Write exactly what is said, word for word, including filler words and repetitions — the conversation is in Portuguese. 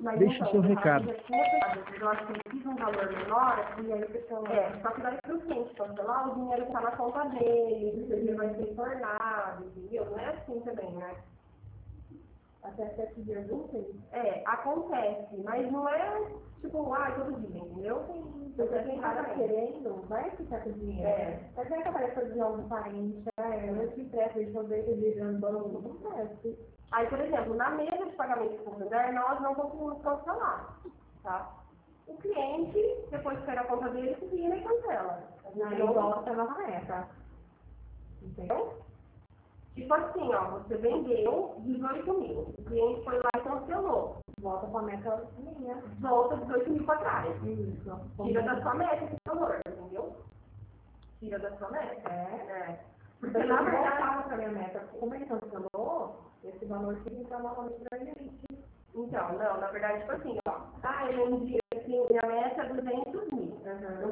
Mas Deixa o seu recado. Eu acho que eu fiz um valor menor, e aí a pessoa... É, só que vai pro cliente cancelar, o dinheiro está na conta dele, ele vai ser tornado, entendeu? Não é assim também, né? Até sete dias úteis? É, acontece, mas não é tipo, ah, todo dia, entendeu? Porque quem tá querendo vai ficar com dinheiro. É. Mas é que aparece o dinheiro do parente, é, eu te empresto, eles vão ver que eles vão banco, não empreste. Aí, por exemplo, na mesa de pagamento do consumidor, nós não conseguimos cancelar, tá? O cliente, depois que pega a conta dele, se vira e cancela. Aí volta a nova meta. Entendeu? Tipo assim, ó, você vendeu dezoito mil, o cliente foi lá e cancelou. Volta com a meta minha. Volta dezoito mil para trás. Isso. Tira da sua meta esse valor, entendeu? Tira da sua meta. É. É. Porque na verdade, estava com a minha meta. Como ele cancelou, esse valor tinha que entrar novamente para ele. Então, não, na verdade, tipo assim, ó. Ah, ele envia assim, minha meta é duzentos